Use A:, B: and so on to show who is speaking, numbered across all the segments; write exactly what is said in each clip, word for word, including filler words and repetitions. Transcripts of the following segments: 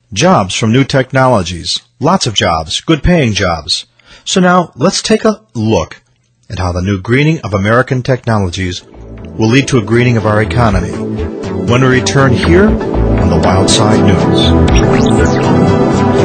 A: Jobs from new technologies. Lots of jobs, good-paying jobs. So now, let's take a look at how the new greening of American technologies will lead to a greening of our economy. When we return here on the Wild Side News.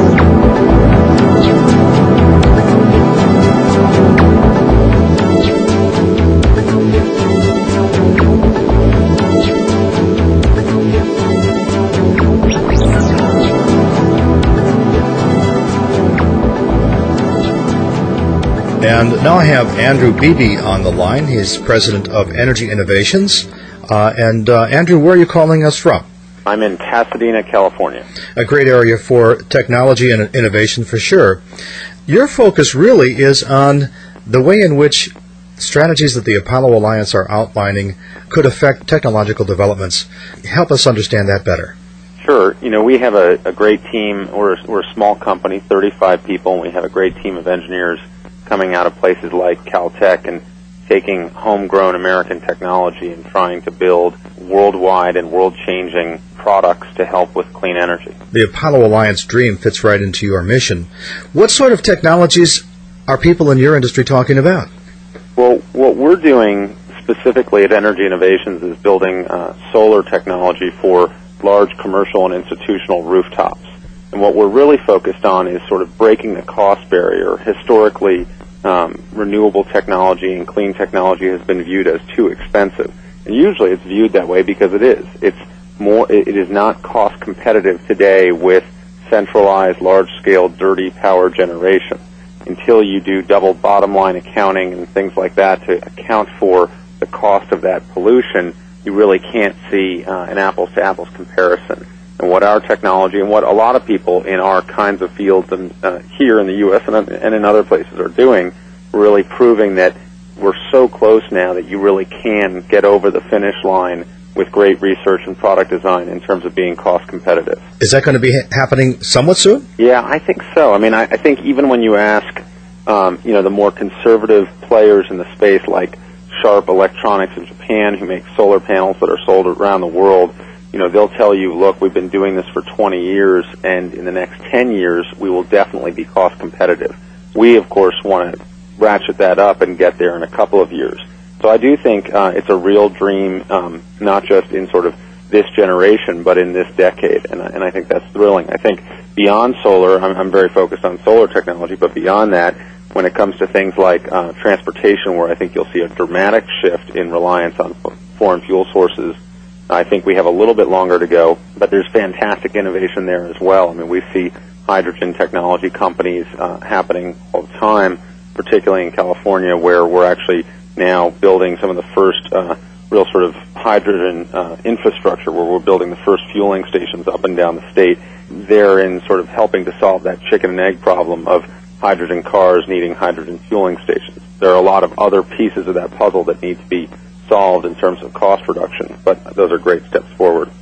A: And now I have Andrew Beebe on the line. He's president of Energy Innovations. Uh, and uh, Andrew, where are you calling us from?
B: I'm in Pasadena, California.
A: A great area for technology and innovation for sure. Your focus really is on the way in which strategies that the Apollo Alliance are outlining could affect technological developments. Help us understand that better.
B: Sure. You know, we have a, a great team. We're, we're a small company, thirty-five people, and we have a great team of engineers coming out of places like Caltech and taking homegrown American technology and trying to build worldwide and world-changing products to help with clean energy.
A: The Apollo Alliance dream fits right into your mission. What sort of technologies are people in your industry talking about?
B: Well, what we're doing specifically at Energy Innovations is building uh, solar technology for large commercial and institutional rooftops. And what we're really focused on is sort of breaking the cost barrier. Historically, um, renewable technology and clean technology has been viewed as too expensive. And usually it's viewed that way because it is. It's more, it is not cost competitive today with centralized, large-scale, dirty power generation. Until you do double bottom line accounting and things like that to account for the cost of that pollution, you really can't see uh, an apples-to-apples comparison. And what our technology and what a lot of people in our kinds of fields and uh, here in the U S and, and in other places are doing, really proving that we're so close now that you really can get over the finish line with great research and product design in terms of being cost competitive.
A: Is that going to be ha- happening somewhat soon?
B: Yeah, I think so. I mean, I, I think even when you ask, um, you know, the more conservative players in the space like Sharp Electronics in Japan, who make solar panels that are sold around the world, you know, they'll tell you, look, we've been doing this for twenty years, and in the next ten years, we will definitely be cost competitive. We, of course, want to ratchet that up and get there in a couple of years. So I do think uh, it's a real dream, um, not just in sort of this generation, but in this decade, and, and I think that's thrilling. I think beyond solar, I'm, I'm very focused on solar technology, but beyond that, when it comes to things like uh, transportation, where I think you'll see a dramatic shift in reliance on foreign fuel sources, I think we have a little bit longer to go, but there's fantastic innovation there as well. I mean, we see hydrogen technology companies uh, happening all the time, particularly in California, where we're actually now building some of the first uh, real sort of hydrogen uh, infrastructure, where we're building the first fueling stations up and down the state. They're in sort of helping to solve that chicken and egg problem of hydrogen cars needing hydrogen fueling stations. There are a lot of other pieces of that puzzle that need to be solved in terms of cost reduction, but those are great steps forward.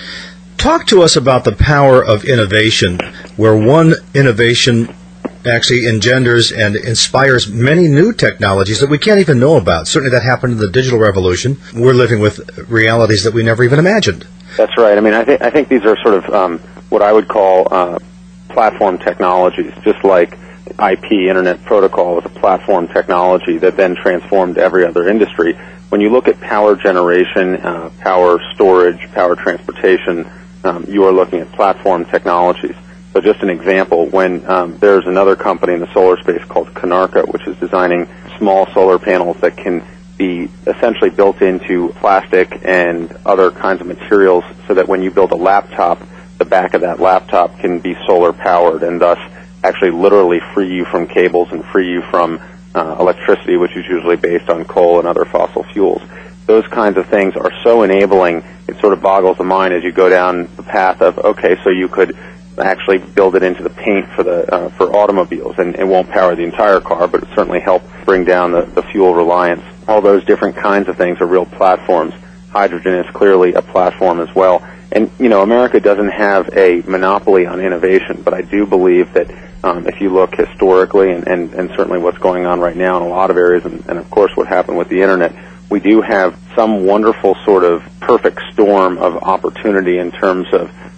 A: Talk to us about the power of innovation, where one innovation actually engenders and inspires many new technologies that we can't even know about. Certainly that happened in the digital revolution. We're living with realities that we never even imagined.
B: That's right. I mean, I, th- I think these are sort of um, what I would call uh, platform technologies, just like I P, Internet Protocol, was a platform technology that then transformed every other industry. When you look at power generation, uh, power storage, power transportation, um, you are looking at platform technologies. So just an example, when um, there's another company in the solar space called Konarka, which is designing small solar panels that can be essentially built into plastic and other kinds of materials so that when you build a laptop, the back of that laptop can be solar powered and thus actually literally free you from cables and free you from uh, electricity, which is usually based on coal and other fossil fuels. Those kinds of things are so enabling, it sort of boggles the mind as you go down the path of, okay, so you could actually build it into the paint for the uh, for automobiles, and it won't power the entire car, but it certainly help bring down the, the fuel reliance. All those different kinds of things are real platforms. Hydrogen is clearly a platform as well. And, you know, America doesn't have a monopoly on innovation, but I do believe that um, if you look historically and, and, and certainly what's going on right now in a lot of areas, and, and of course what happened with the Internet, we do have some wonderful sort of perfect storm of opportunity in terms of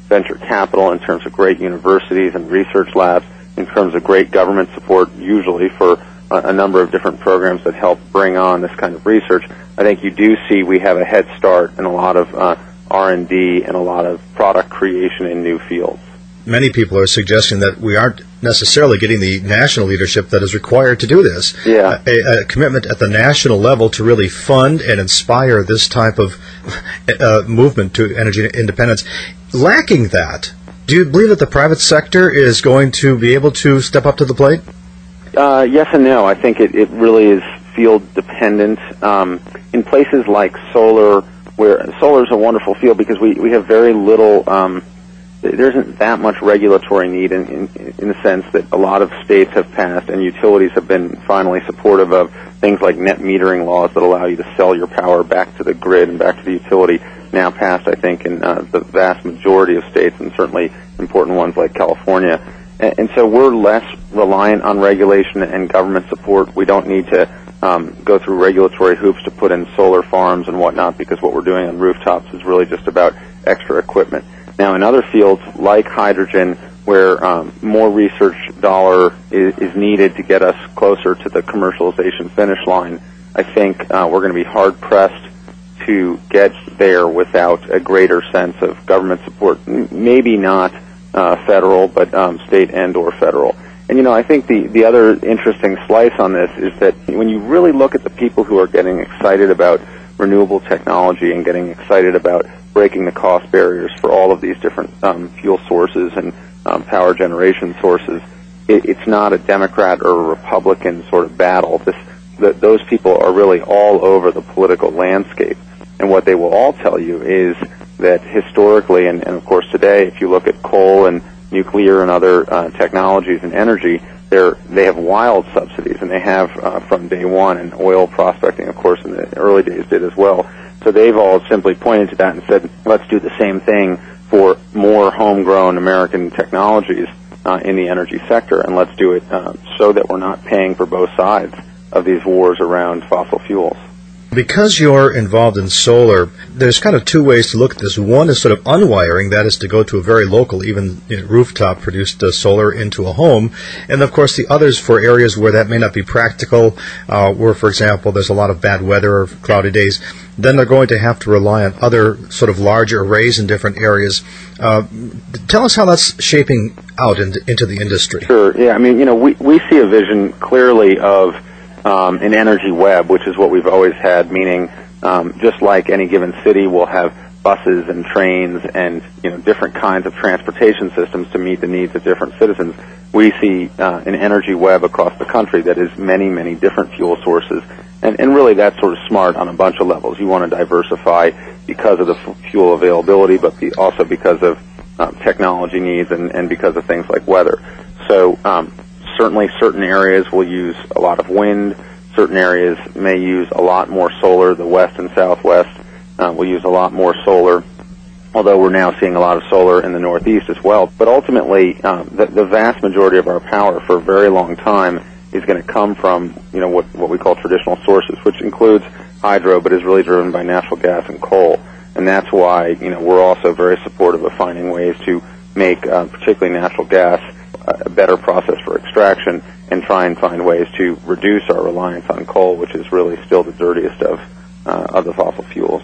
B: venture capital, in terms of great universities and research labs, in terms of great government support, usually for a, a number of different programs that help bring on this kind of research, I think you do see we have a head start in a lot of uh, R and D and a lot of product creation in new fields.
A: Many people are suggesting that we aren't necessarily getting the national leadership that is required to do this.
B: Yeah.
A: A, a commitment at the national level to really fund and inspire this type of uh, movement to energy independence. Lacking that, do you believe that the private sector is going to be able to step up to the plate?
B: Uh, yes and no. I think it, it really is field dependent. Um, in places like solar, where solar is a wonderful field because we, we have very little... Um, there isn't that much regulatory need in, in, in the sense that a lot of states have passed and utilities have been finally supportive of things like net metering laws that allow you to sell your power back to the grid and back to the utility, now passed, I think, in uh, the vast majority of states and certainly important ones like California. And, and so we're less reliant on regulation and government support. We don't need to um, go through regulatory hoops to put in solar farms and whatnot because what we're doing on rooftops is really just about extra equipment. Now, in other fields like hydrogen, where um, more research dollar is, is needed to get us closer to the commercialization finish line, I think uh, we're going to be hard-pressed to get there without a greater sense of government support. M- maybe not uh, federal, but um, state and or federal. And, you know, I think the, the other interesting slice on this is that when you really look at the people who are getting excited about renewable technology and getting excited about breaking the cost barriers for all of these different um, fuel sources and um, power generation sources, it, it's not a Democrat or a Republican sort of battle. This, the, those people are really all over the political landscape. And what they will all tell you is that historically, and, and of course today, if you look at coal and nuclear and other uh, technologies and energy, they're, they have wild subsidies, and they have uh, from day one, and oil prospecting, of course, in the early days did as well. So they've all simply pointed to that and said, let's do the same thing for more homegrown American technologies uh, in the energy sector, and let's do it uh, so that we're not paying for both sides of these wars around fossil fuels.
A: Because you're involved in solar, there's kind of two ways to look at this. One is sort of unwiring, that is to go to a very local, even you know, rooftop-produced uh, solar into a home. And, of course, the others for areas where that may not be practical, uh, where, for example, there's a lot of bad weather or cloudy days. Then they're going to have to rely on other sort of larger arrays in different areas. Uh, tell us how that's shaping out in, into the industry.
B: Sure. Yeah, I mean, you know, we, we see a vision clearly of Um, an energy web, which is what we've always had, meaning um, just like any given city will have buses and trains and you know different kinds of transportation systems to meet the needs of different citizens. We see uh, an energy web across the country that is many, many different fuel sources, and, and really that's sort of smart on a bunch of levels. You want to diversify because of the f- fuel availability, but be also because of um, technology needs and, and because of things like weather. So um, certainly certain areas will use a lot of wind. Certain areas may use a lot more solar. The west and southwest uh, will use a lot more solar, although we're now seeing a lot of solar in the northeast as well. But ultimately, um, the, the vast majority of our power for a very long time is going to come from, you know, what, what we call traditional sources, which includes hydro, but is really driven by natural gas and coal. And that's why, you know, we're also very supportive of finding ways to make, uh, particularly natural gas, a better process for extraction, and try and find ways to reduce our reliance on coal, which is really still the dirtiest of uh, of the fossil fuels.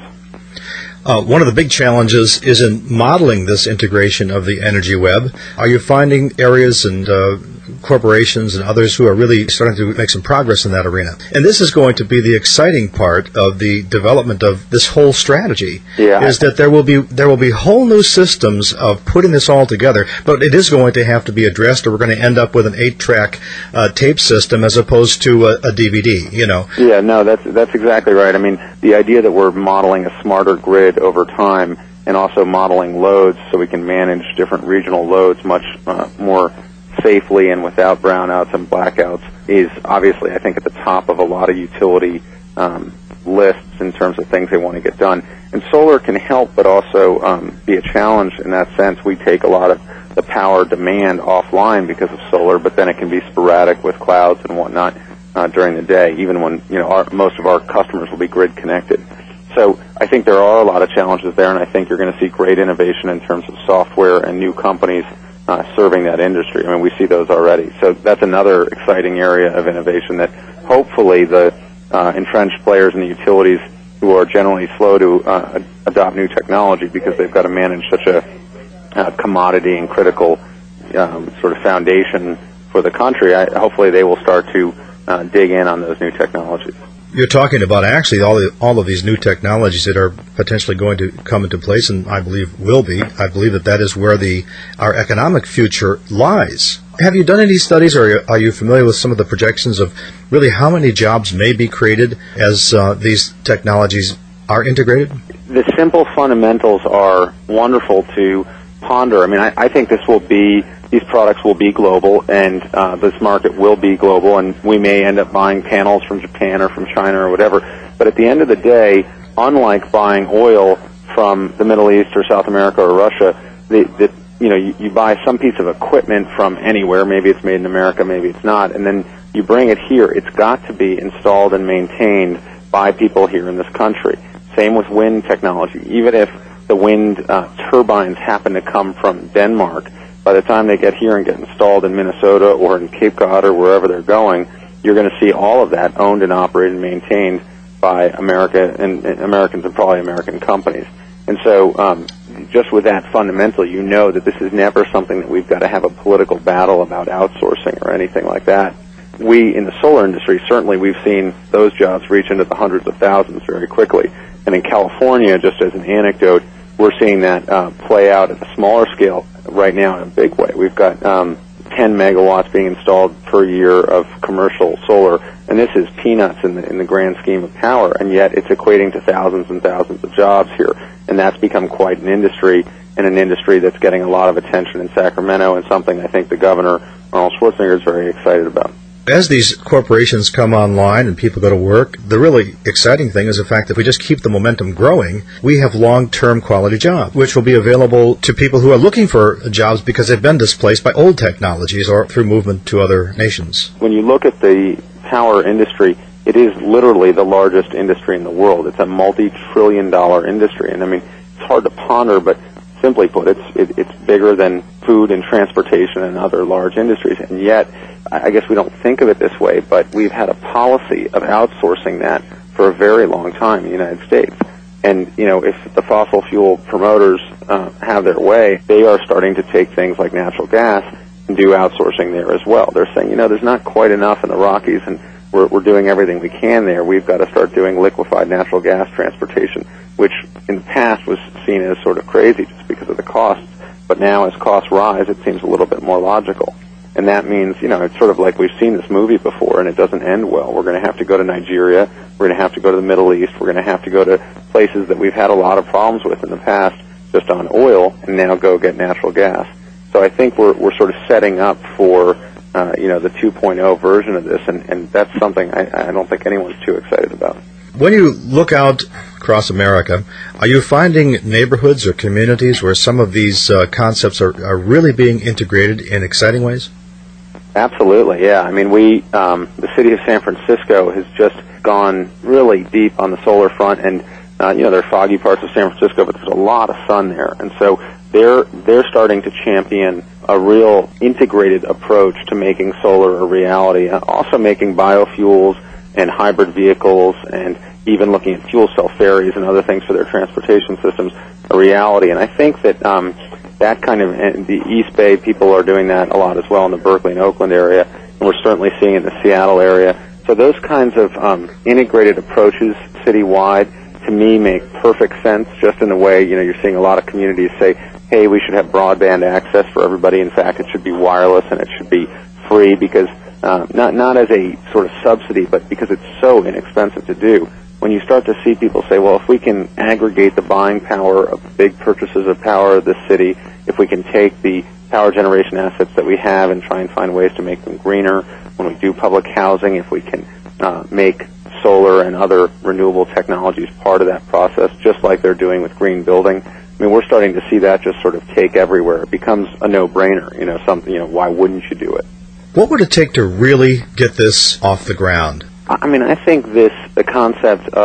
A: Uh, one of the big challenges is in modeling this integration of the energy web. Are you finding areas and uh, corporations and others who are really starting to make some progress in that arena? And this is going to be the exciting part of the development of this whole strategy.
B: Yeah.
A: Is that there will be there will be whole new systems of putting this all together, but it is going to have to be addressed, or we're going to end up with an eight-track uh, tape system as opposed to a, a D V D. You know.
B: Yeah. No, that's that's exactly right. I mean, the idea that we're modeling a smarter grid over time and also modeling loads so we can manage different regional loads much uh, more safely and without brownouts and blackouts is obviously, I think, at the top of a lot of utility um, lists in terms of things they want to get done. And solar can help, but also um, be a challenge in that sense. We take a lot of the power demand offline because of solar, but then it can be sporadic with clouds and whatnot uh, during the day, even when, you know, our, most of our customers will be grid connected. So I think there are a lot of challenges there, and I think you're going to see great innovation in terms of software and new companies uh, serving that industry. I mean, we see those already. So that's another exciting area of innovation that hopefully the uh, entrenched players in the utilities who are generally slow to uh, adopt new technology because they've got to manage such a uh, commodity and critical um, sort of foundation for the country, I, hopefully they will start to uh, dig in on those new technologies.
A: You're talking about actually all the, all of these new technologies that are potentially going to come into place, and I believe will be. I believe that that is where the our economic future lies. Have you done any studies, or are you familiar with some of the projections of really how many jobs may be created as uh, these technologies are integrated?
B: The simple fundamentals are wonderful to ponder. I mean, I, I think this will be, these products will be global, and uh, this market will be global, and we may end up buying panels from Japan or from China or whatever. But at the end of the day, unlike buying oil from the Middle East or South America or Russia, the, the you know, you, you buy some piece of equipment from anywhere. Maybe it's made in America, maybe it's not, and then you bring it here. It's got to be installed and maintained by people here in this country. Same with wind technology. Even if the wind uh, turbines happen to come from Denmark, by the time they get here and get installed in Minnesota or in Cape Cod or wherever they're going, you're going to see all of that owned and operated and maintained by America and, and Americans and probably American companies. And so um, just with that fundamental, you know that this is never something that we've got to have a political battle about outsourcing or anything like that. We, in the solar industry, certainly we've seen those jobs reach into the hundreds of thousands very quickly. And in California, just as an anecdote, we're seeing that uh, play out at a smaller scale right now in a big way. We've got um, ten megawatts being installed per year of commercial solar, and this is peanuts in the, in the grand scheme of power, and yet it's equating to thousands and thousands of jobs here. And that's become quite an industry, and an industry that's getting a lot of attention in Sacramento, and something I think the governor, Arnold Schwarzenegger, is very excited about.
A: As these corporations come online and people go to work, the really exciting thing is the fact that if we just keep the momentum growing, we have long-term quality jobs, which will be available to people who are looking for jobs because they've been displaced by old technologies or through movement to other nations.
B: When you look at the power industry, it is literally the largest industry in the world. It's a multi-trillion dollar industry. And I mean, it's hard to ponder, but simply put, it's it, it's bigger than food and transportation and other large industries. And yet, I guess we don't think of it this way, but we've had a policy of outsourcing that for a very long time in the United States. And, you know, if the fossil fuel promoters uh, have their way, they are starting to take things like natural gas and do outsourcing there as well. They're saying, you know, there's not quite enough in the Rockies, and we're, we're doing everything we can there. We've got to start doing liquefied natural gas transportation, which in the past was seen as sort of crazy just because of the costs. But now as costs rise, it seems a little bit more logical. And that means, you know, it's sort of like we've seen this movie before and it doesn't end well. We're going to have to go to Nigeria. We're going to have to go to the Middle East. We're going to have to go to places that we've had a lot of problems with in the past just on oil, and now go get natural gas. So I think we're we're sort of setting up for, uh, you know, the two point oh version of this, and, and that's something I, I don't think anyone's too excited about.
A: When you look out across America, are you finding neighborhoods or communities where some of these uh, concepts are, are really being integrated in exciting ways?
B: Absolutely, yeah. I mean, we, um, the city of San Francisco has just gone really deep on the solar front, and uh, you know, there are foggy parts of San Francisco, but there's a lot of sun there, and so they're they're starting to champion a real integrated approach to making solar a reality, and also making biofuels and hybrid vehicles, and even looking at fuel cell ferries and other things for their transportation systems a reality. And I think that um, that kind of, and the East Bay people are doing that a lot as well in the Berkeley and Oakland area, and we're certainly seeing it in the Seattle area. So those kinds of um, integrated approaches citywide, to me, make perfect sense, just in the way, you know, you're seeing a lot of communities say, hey, we should have broadband access for everybody. In fact, it should be wireless and it should be free, because uh, not not as a sort of subsidy, but because it's so inexpensive to do. When you start to see people say, well, if we can aggregate the buying power of big purchases of power of this city, if we can take the power generation assets that we have and try and find ways to make them greener, when we do public housing, if we can uh, make solar and other renewable technologies part of that process, just like they're doing with green building. I mean, we're starting to see that just sort of take everywhere. It becomes a no-brainer, you know, something, you know, why wouldn't you do it?
A: What would it take to really get this off the ground?
B: I mean, I think this, the concept of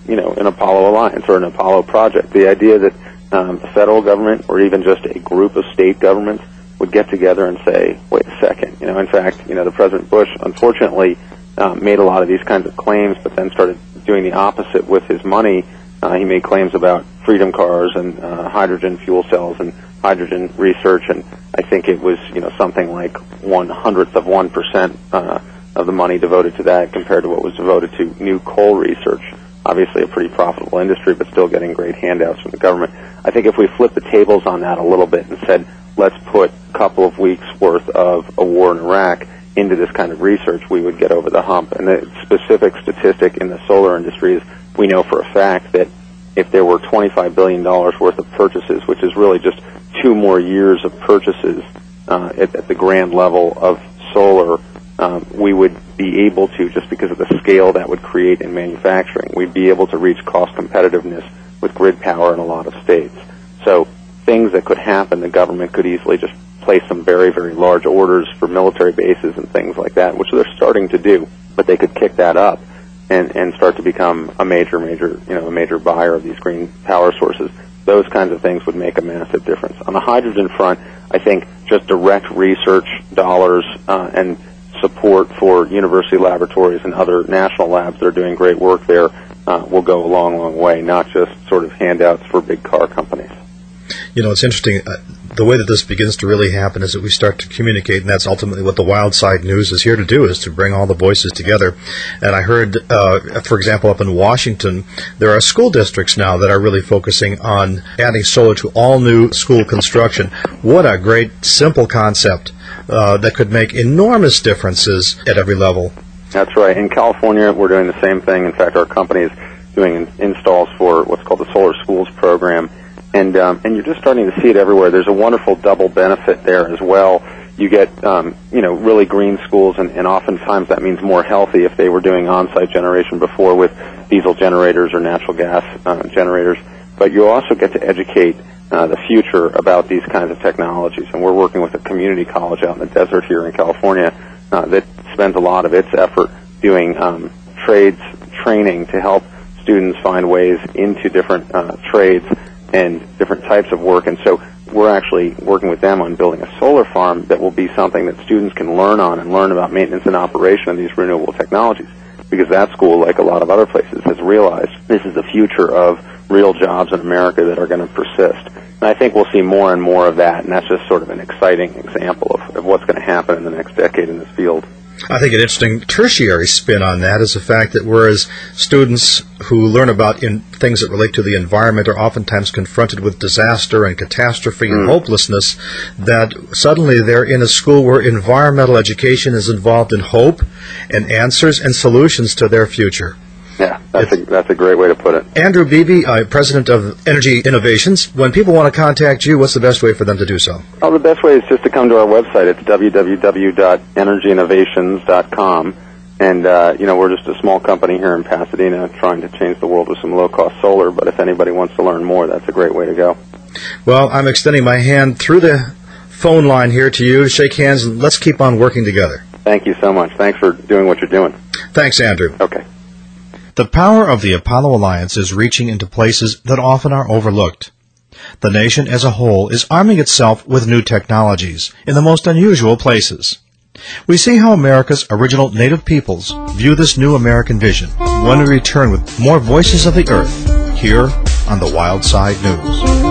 B: you know, an Apollo Alliance or an Apollo project. The idea that um, the federal government or even just a group of state governments would get together and say, wait a second, you know, in fact, you know, the President Bush, unfortunately, um, made a lot of these kinds of claims, but then started doing the opposite with his money. Uh, he made claims about freedom cars and uh, hydrogen fuel cells and hydrogen research, and I think it was, you know, something like one hundredth of one percent uh, of the money devoted to that compared to what was devoted to new coal research. Obviously a pretty profitable industry, but still getting great handouts from the government. I think if we flip the tables on that a little bit and said, let's put a couple of weeks' worth of a war in Iraq into this kind of research, we would get over the hump. And the specific statistic in the solar industry is we know for a fact that if there were twenty-five billion dollars worth of purchases, which is really just two more years of purchases uh, at, at the grand level of solar, um, we would be able to, just because of the scale that would create in manufacturing, we'd be able to reach cost competitiveness with grid power in a lot of states. So things that could happen, the government could easily just place some very, very large orders for military bases and things like that, which they're starting to do, but they could kick that up and, and start to become a major, major, you know, a major buyer of these green power sources. Those kinds of things would make a massive difference. On the hydrogen front, I think just direct research dollars uh, and support for university laboratories and other national labs that are doing great work there uh, will go a long, long way, not just sort of handouts for big car companies.
A: You know, it's interesting. Uh, the way that this begins to really happen is that we start to communicate, and that's ultimately what the Wild Side News is here to do, is to bring all the voices together. And I heard, uh, for example, up in Washington, there are school districts now that are really focusing on adding solar to all new school construction. What a great, simple concept uh, that could make enormous differences at every level.
B: That's right. In California, we're doing the same thing. In fact, our company is doing installs for what's called the Solar Schools program. And um, and you're just starting to see it everywhere. There's a wonderful double benefit there as well. You get, um, you know, really green schools, and, and oftentimes that means more healthy if they were doing on-site generation before with diesel generators or natural gas uh, generators. But you also get to educate uh, the future about these kinds of technologies. And we're working with a community college out in the desert here in California uh, that spends a lot of its effort doing um, trades training to help students find ways into different uh, trades and different types of work. And so we're actually working with them on building a solar farm that will be something that students can learn on and learn about maintenance and operation of these renewable technologies, because that school, like a lot of other places, has realized this is the future of real jobs in America that are going to persist. And I think we'll see more and more of that, and that's just sort of an exciting example of, of what's going to happen in the next decade in this field.
A: I think an interesting tertiary spin on that is the fact that whereas students who learn about in things that relate to the environment are oftentimes confronted with disaster and catastrophe mm. and hopelessness, that suddenly they're in a school where environmental education is involved in hope and answers and solutions to their future.
B: Yeah, that's a, that's a great way to put it.
A: Andrew Beebe, uh, President of Energy Innovations. When people want to contact you, what's the best way for them to do so?
B: Oh, the best way is just to come to our website. It's w w w dot energy innovations dot com. And, uh, you know, we're just a small company here in Pasadena trying to change the world with some low-cost solar. But if anybody wants to learn more, that's a great way to go.
A: Well, I'm extending my hand through the phone line here to you. Shake hands, and let's keep on working together.
B: Thank you so much. Thanks for doing what you're doing.
A: Thanks, Andrew.
B: Okay.
A: The power of the Apollo Alliance is reaching into places that often are overlooked. The nation as a whole is arming itself with new technologies in the most unusual places. We see how America's original native peoples view this new American vision when we return with more Voices of the Earth here on the Wild Side News.